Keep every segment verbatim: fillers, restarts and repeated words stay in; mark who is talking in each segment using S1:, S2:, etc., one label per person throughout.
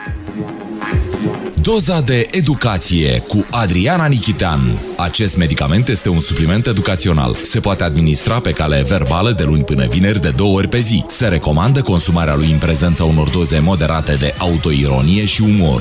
S1: Doza de educație cu Adriana Nichitean. Acest medicament este un supliment educațional. Se poate administra pe cale verbală de luni până vineri de două ori pe zi. Se recomandă consumarea lui în prezența unor doze moderate de autoironie și umor.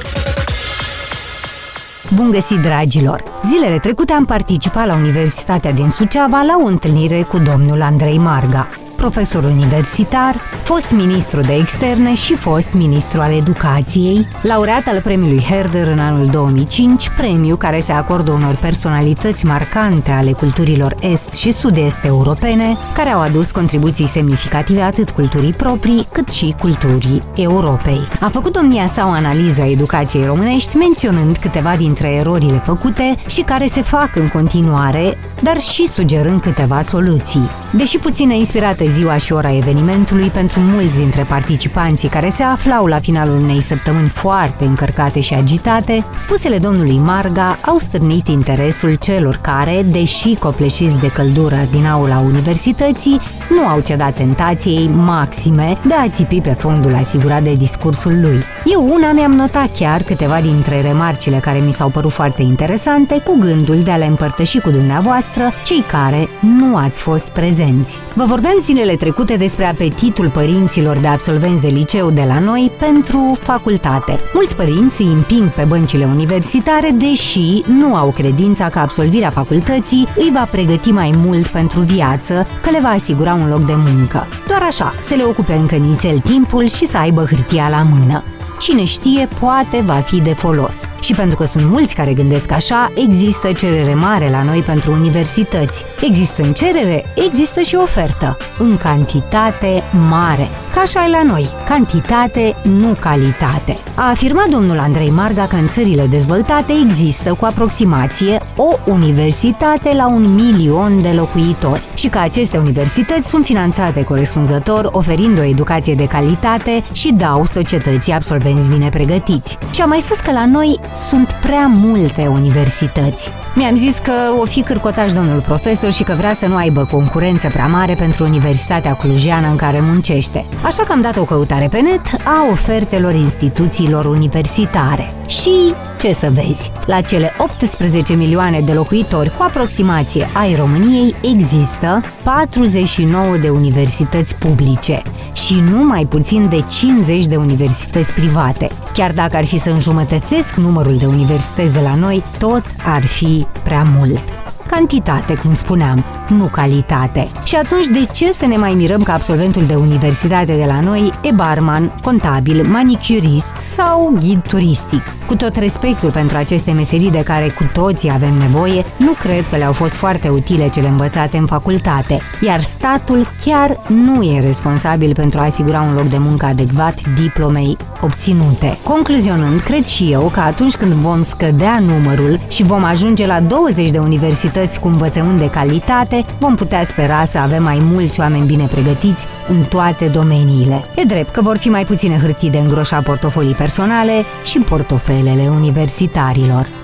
S2: Bun găsit, dragilor! Zilele trecute am participat la Universitatea din Suceava la o întâlnire cu domnul Andrei Marga, profesor universitar, fost ministru de externe și fost ministru al educației, laureat al premiului Herder în anul două mii cinci, premiu care se acordă unor personalități marcante ale culturilor est și sud-est europene, care au adus contribuții semnificative atât culturii proprii, cât și culturii Europei. A făcut domnia sa o analiză a educației românești, menționând câteva dintre erorile făcute și care se fac în continuare, dar și sugerând câteva soluții. Deși puțin inspirată ziua și ora evenimentului pentru mulți dintre participanții care se aflau la finalul unei săptămâni foarte încărcate și agitate, spusele domnului Marga au stârnit interesul celor care, deși copleșiți de căldură din aula universității, nu au cedat tentației maxime de a țipi pe fondul asigurat de discursul lui. Eu una mi-am notat chiar câteva dintre remarcile care mi s-au părut foarte interesante, cu gândul de a le împărtăși cu dumneavoastră, cei care nu ați fost prezenți. Vă vorbeam zilele trecute despre apetitul părinților de absolvenți de liceu de la noi pentru facultate. Mulți părinți îi împing pe băncile universitare, deși nu au credința că absolvirea facultății îi va pregăti mai mult pentru viață, că le va asigura un loc de muncă. Doar așa, să le ocupe încă nițel timpul și să aibă hârtia la mână. Cine știe, poate va fi de folos. Și pentru că sunt mulți care gândesc așa, există cerere mare la noi pentru universități. Există în cerere, există și ofertă. În cantitate mare. Ca așa e la noi. Cantitate, nu calitate. A afirmat domnul Andrei Marga că în țările dezvoltate există cu aproximație o universitate la un milion de locuitori și că aceste universități sunt finanțate corespunzător, oferind o educație de calitate și dau societății absolvenți bine pregătiți. Și am mai spus că la noi sunt prea multe universități. Mi-am zis că o fi cârcotaș domnul profesor și că vrea să nu aibă concurență prea mare pentru Universitatea Clujeană în care muncește. Așa că am dat o căutare pe net a ofertelor instituțiilor universitare. Și ce să vezi? La cele optsprezece milioane de locuitori cu aproximație ai României există patruzeci și nouă de universități publice și nu mai puțin de cincizeci de universități private. Chiar dacă ar fi să înjumătățesc numărul de universități de la noi, tot ar fi prea mult. Cantitate, cum spuneam, nu calitate. Și atunci de ce să ne mai mirăm că absolventul de universitate de la noi e barman, contabil, manicurist sau ghid turistic? Cu tot respectul pentru aceste meserii de care cu toții avem nevoie, nu cred că le-au fost foarte utile cele învățate în facultate, iar statul chiar nu e responsabil pentru a asigura un loc de muncă adecvat diplomei obținute. Concluzionând, cred și eu că atunci când vom scădea numărul și vom ajunge la douăzeci de universități cu învățământ de calitate, vom putea spera să avem mai mulți oameni bine pregătiți în toate domeniile. E drept că vor fi mai puține hârtii de îngroșat portofolii personale și portofelele universitarilor.